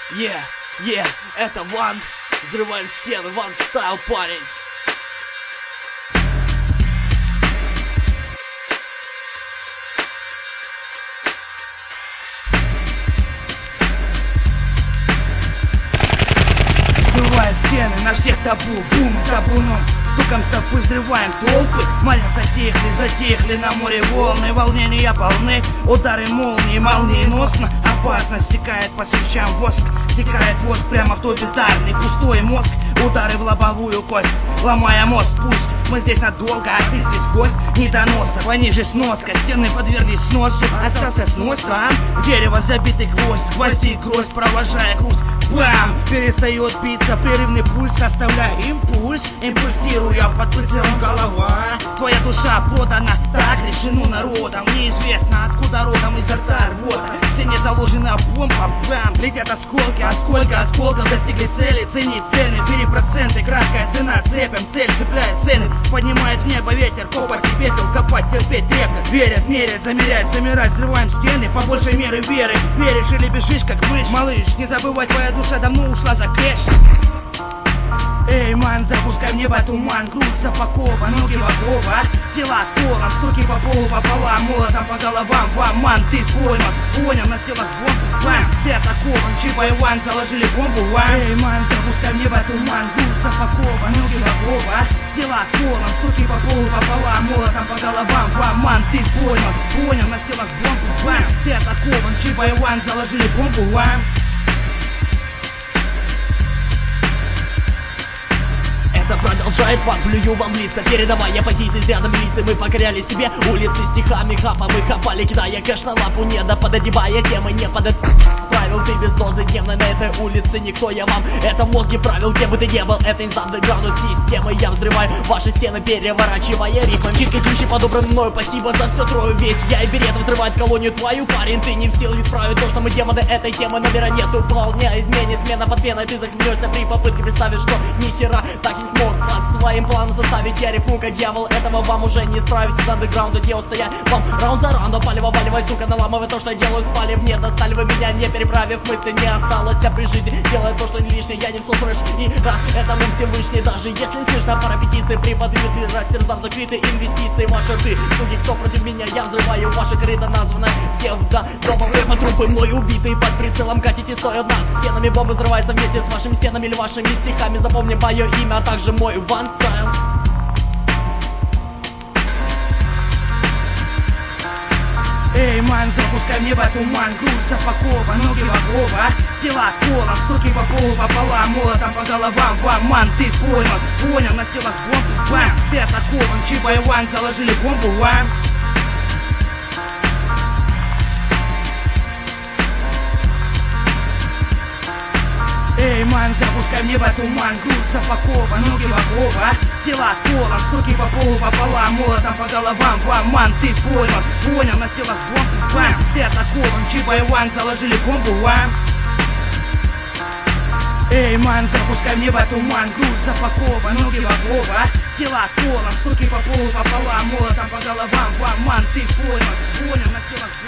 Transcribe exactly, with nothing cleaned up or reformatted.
Yeah, yeah, это Ван. Взрываем стены, Ван стайл, парень. Взрывая стены, на всех табу, бум, табуном. Стуком стопы взрываем толпы. Моря затихли, затихли, на море волны. Волнения полны, удары молнии, молниеносно. Опасно стекает по свечам воск. Стекает воск прямо в твой бездарный пустой мозг. Удары в лобовую кость, ломая мост. Пусть мы здесь надолго, а ты здесь гость. Недоносов, они же сноска. Стены подверглись сносу, остался снос, а дерево забитый гвоздь. Гвозди гроздь, провожая грусть. Бам! Перестает биться прерывный пульс, оставляя импульс. Импульсируя под прицелом голова. Твоя душа подана, так решено народом. Неизвестно откуда родом, изо рта рвота. В стене заложена бомба, бам! Летят осколки, а сколько осколков достигли цели. Цени цены, бери проценты, краткая цена. Цепим, цель цепляет цены. Поднимает в небо ветер, копоть и пепел. Копать, терпеть, треплет. Верят, мерят, замерять, замирать. Взрываем стены, по большей мере веры. Веришь или бежишь, как мышь. Малыш, не забывай, твоя душа давно ушла за кэш. Эй, ман, запускай в небо туман. Грудь запакован, ноги в оковах. Тела колом, стуки по полу пополам. Молотом по головам, вам, ман, ты пойман. Понял, на стелах бомбу, бам. Ты атакован, Чипа и Ван заложили бомбу, ван. Эй, ман, запускай в небо туман. Грудь запакован, ноги в оковах. Тела колом, стуки по полу пополам. Молотом по головам, вам, ман, ты пойман. Понял, на стелах бомбу, бам. Ты атакован, Чипа и Ван заложили бомбу, ван. Продолжает Ван, плюю вам в лица, передавая позиции с рядом милиции. Мы покоряли себе улицы стихами, хапа мы хапали, кидая кэш на лапу, не допододевая темы, не подо... Правил ты без дозы дневно на этой улице, никто я вам. Это мозги правил, где бы ты не был, это из андеграунда системы. Я взрываю ваши стены, переворачивая рифмом. Читки ключи подобраны мною, спасибо за все трою. Ведь я и берет взрывает колонию твою, парень. Ты не в силах исправить то, что мы демоны этой темы. Номера нету, полня измене, смена под пеной. Ты захмелешься при попытке представить, что ни хера так и не смог под своим планом заставить. Я рифму как дьявол, этого вам уже не исправить. Из андеграунда где устоять вам раунд за раундом. Палево, валивай, сука, наламывай то, что я делаю. Спалив, не достали вы меня, не переправив мысли, не осталось при жизни. Делая то, что не лишнее, я не в фреш. И да, это мы Всевышний. Даже если не слышно пара петиций, приподвинуты, растерзав закрытые инвестиции. Ваши рты, суки, кто против меня, я взрываю ваши корыто, названное Псевдо. Дома время трупы мной убитые, под прицелом катите стоят над стенами. Бомбы взрываются вместе с вашими стенами или вашими стихами. Запомни мое имя, а также мой Ван стайл. Эй, ман, запускай в небо туман. Грудь запакован, ноги в оковах. Тела колом, стуки по полу пополам. Молотом по головам, вам, ман, ты пойман. Понял, на стелах бомбу, бам. Ты атакован, Чипа и Ван заложили бомбу, вам. Эй, ман, запускай в небо туман. Грудь запакован, ноги в оковах. Тела колом, стуки по полу пополам. Молотом по головам, вам, ман, ты пойман. Понял, на стелах бомбу, бам. Ты атакован, Чипа и Ван заложили бомбу, вам. Эй, ман, запускай в небо туман. Грудь запакован, ноги в оковах. Тела колом, стуки по полу пополам. Молотом по головам, вам, ман, ты пойман. Понял, на стелах